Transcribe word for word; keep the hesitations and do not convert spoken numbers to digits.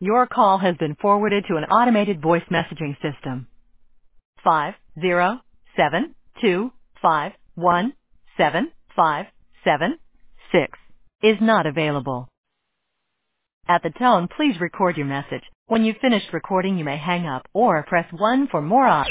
Your call has been forwarded to an automated voice messaging system. Five zero seven two five one seven five seven six is not available. At the tone, please record your message. When you've finished recording, you may hang up or press one for more options.